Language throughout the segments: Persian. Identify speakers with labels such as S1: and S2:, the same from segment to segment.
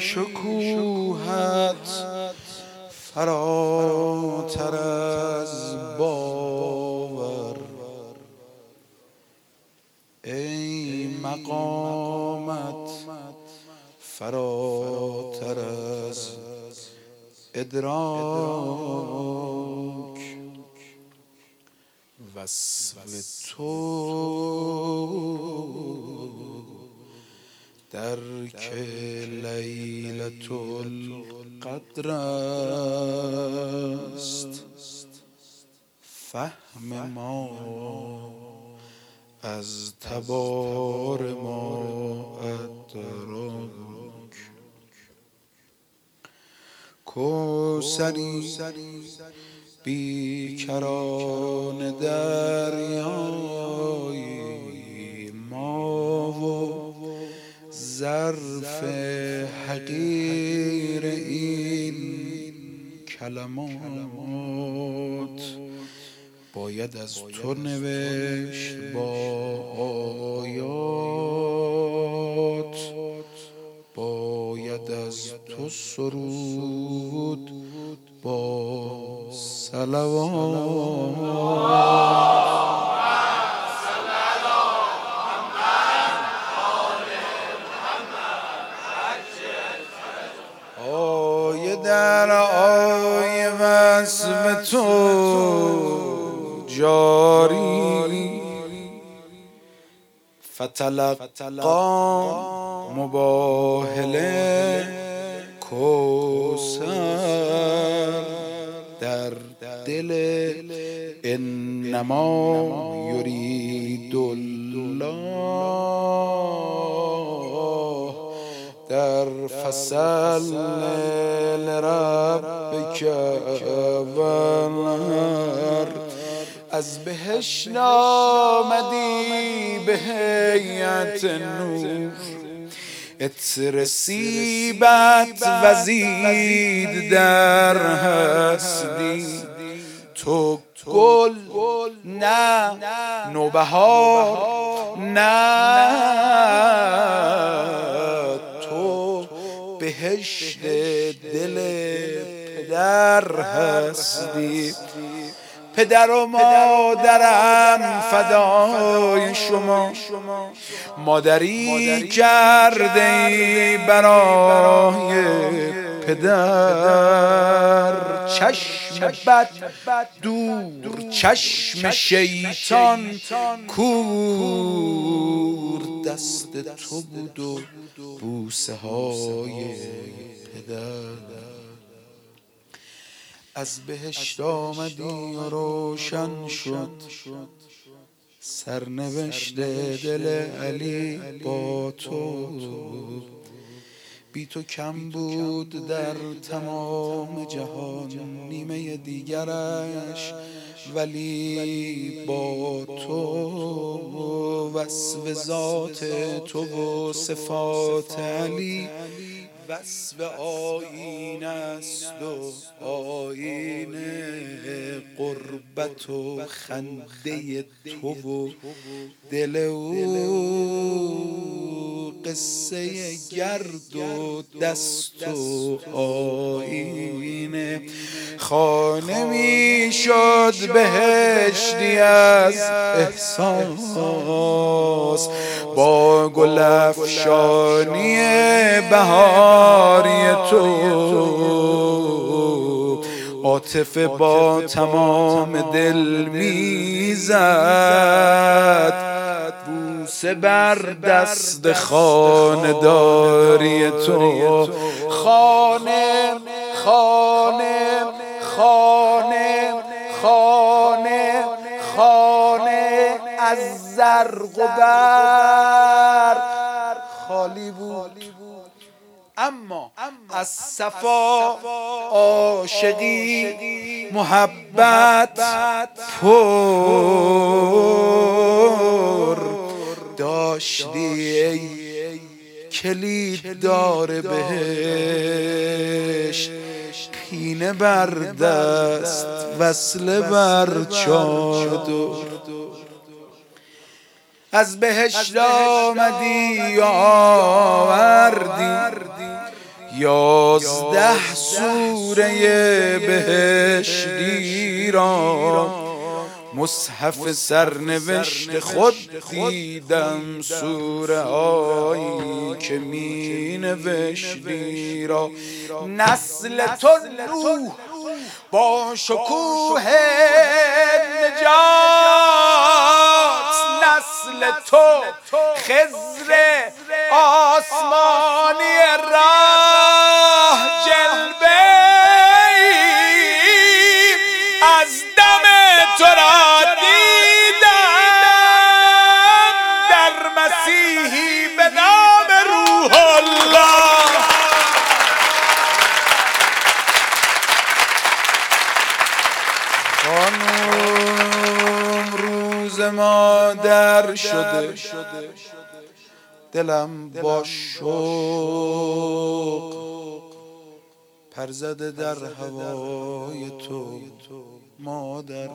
S1: شکوهت فراتر از باور، ای مقامت فراتر از ادراک. وصف تو درک لیلة القدر است، فهم ما از تبار ما ادراک. کوثری بیکران دریای ما و ظرف حقیر این کلمات، باید از تو نوشت با آیات، باید از تو سرود با صلوات. آیه در آیه وصف تو جاری، فتلقا مباهله کوثر در دل انما یرید الله، در فصل لربک ونهر. از بهشت آمدی به هیئت نور، عطر سیبت وزید در هستی. تو گل نه نوبهار نه، تو بهشت دل پدر هستی. پدر و مادرم فدای شما، مادری کرده ای برای پدر. چشم بد دور، چشم شیطان کور، دست تو بود و بوسه های پدر. از بهشت آمدی و روشن شد سرنوشت دل علی با تو. بی تو کم بود در تمام جهان نیمه دیگرش، ولی با تو وصف ذات تو و صفات علی وصف آیین است و آیین قربت و خنده تو و دل او، قصه گرد و دست و آیینه. خانه می شد بهشتی از احساس، با گل افشانی بهاری تو. عاطفه با تمام دل میزد بوسه بر دست خانه‌داری تو. خانه خانه خانه خانه خانه از زرق و برق خالی بود، اما از صفا عاشقی محبت پر داشتی. ای کلید دار بهشت، پینه بر دست وصله بر چادر. از بهشت آمدی و آوردی 11 سوره بهشتی را مصحف سرنوشت خود دیدم، سوره هایی که می نوشتی را. نسل تو نوح با شکوه نجات، نسل تو خضر آسمانی راه جلوه از دم تو را دیدم در مسیحی به نام روح الله. خانم روز مادر شده، دلم با شوق پر زده در هوای تو مادر.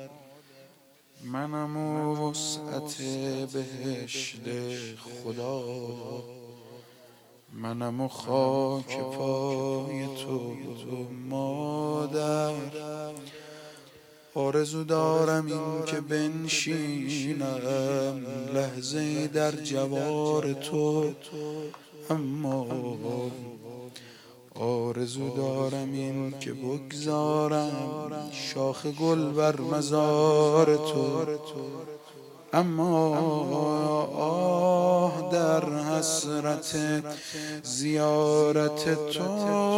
S1: منم و وسعت بهشت خدا، منم و خاک پای تو مادر. آرزو دارم این که بنشینم لحظه در جوار تو، اما آرزو دارم این که بگذارم شاخ گل بر مزار تو، اما آه در حسرت زیارت تو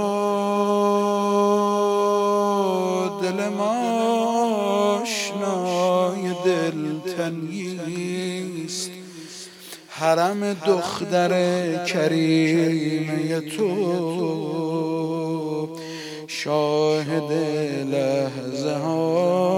S1: دلم آشنای دلتنگیست. حرم دختر کریمه تو شاهد لحظه ها